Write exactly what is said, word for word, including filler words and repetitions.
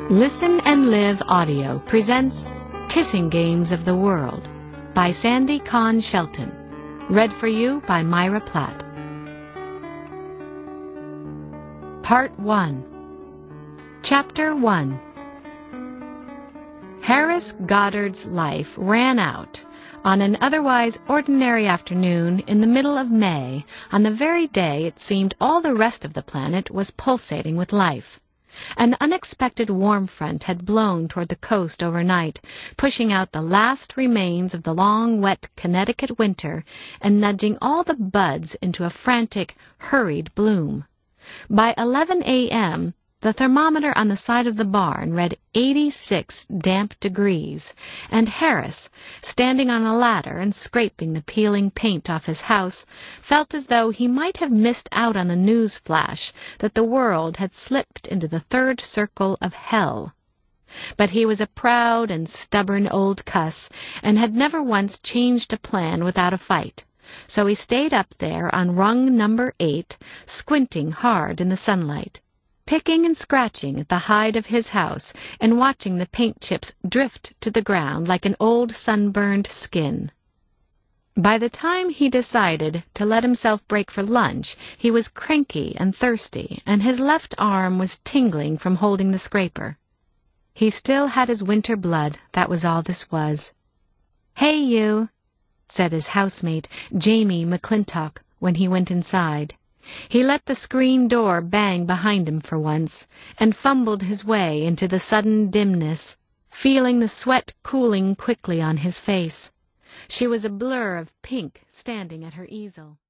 Listen and Live Audio presents Kissing Games of the World by Sandy Kahn Shelton. Read for you by Myra Platt. Part one. Chapter one. Harris Goddard's life ran out on an otherwise ordinary afternoon in the middle of May, on the very day it seemed all the rest of the planet was pulsating with life. An unexpected warm front had blown toward the coast overnight, pushing out the last remains of the long, wet Connecticut winter and nudging all the buds into a frantic, hurried bloom. By eleven a m, the thermometer on the side of the barn read eighty-six damp degrees, and Harris, standing on a ladder and scraping the peeling paint off his house, felt as though he might have missed out on a news flash that the world had slipped into the third circle of hell. But he was a proud and stubborn old cuss, and had never once changed a plan without a fight. So he stayed up there on rung number eight, squinting hard in the sunlight, picking and scratching at the hide of his house and watching the paint chips drift to the ground like an old sunburned skin. By the time he decided to let himself break for lunch, he was cranky and thirsty, and his left arm was tingling from holding the scraper. He still had his winter blood, that was all this was. "Hey, you," said his housemate, Jamie McClintock, when he went inside. He let the screen door bang behind him for once, and fumbled his way into the sudden dimness, feeling the sweat cooling quickly on his face. She was a blur of pink standing at her easel.